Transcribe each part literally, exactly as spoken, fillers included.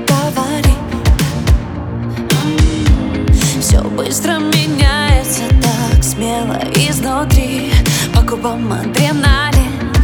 говори. Все быстро меняется так смело изнутри, по губам адреналин.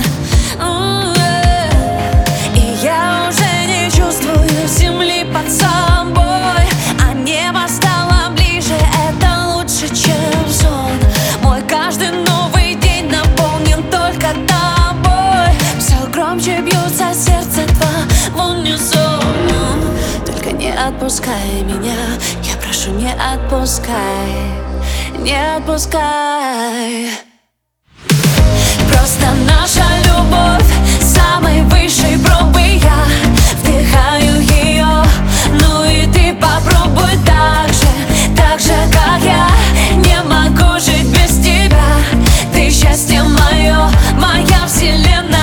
И я уже не чувствую земли под собой, а небо стало ближе, это лучше, чем сон. Мой каждый новый день наполнен только тобой. Все громче бьются сердце два в унисон. Только не отпускай меня, я прошу, не отпускай, не отпускай. Просто наша любовь самой высшей пробы, я вдыхаю ее. Ну и ты попробуй так же, так же, как я. Не могу жить без тебя, ты счастье мое, моя вселенная.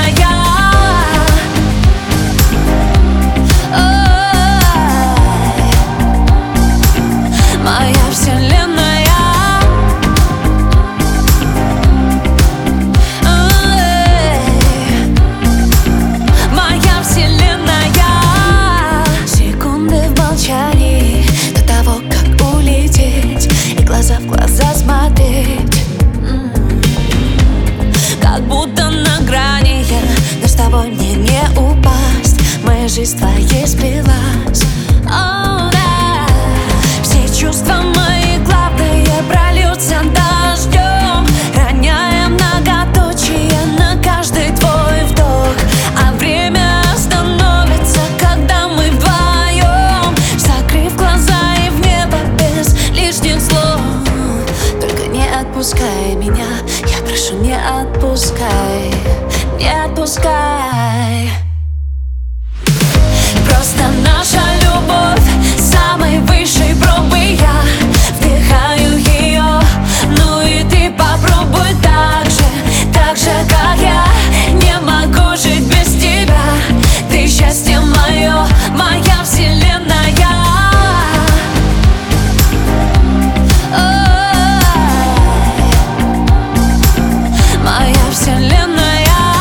Моя вселенная. Моя вселенная. Секунды в молчании до того, как улететь, и глаза в глаза смотреть. Как будто на грани я, но с тобой мне не упасть. Моя жизнь с твоей сплелась. О, да. Все чувства мои главные прольются дождем, роняя многоточие на каждый твой вдох. А время остановится, когда мы вдвоем, закрыв глаза и в небо без лишних слов. Только не отпускай меня, я прошу, не отпускай, не отпускай. Просто наша любовь самой высшей пробы, я вдыхаю ее. Ну и ты попробуй так же, так же, как я. Не могу жить без тебя, ты счастье мое, моя вселенная. Моя вселенная.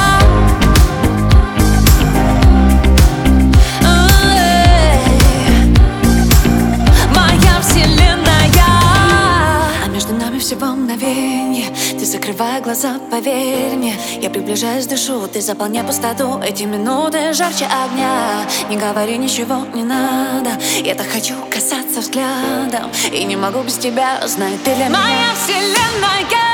Всего мгновенье, ты закрывай глаза, поверь мне. Я приближаюсь, дышу, ты заполняй пустоту. Эти минуты жарче огня. Не говори, ничего не надо, я так хочу касаться взглядом, и не могу без тебя, знай, ты для меня моя вселенная.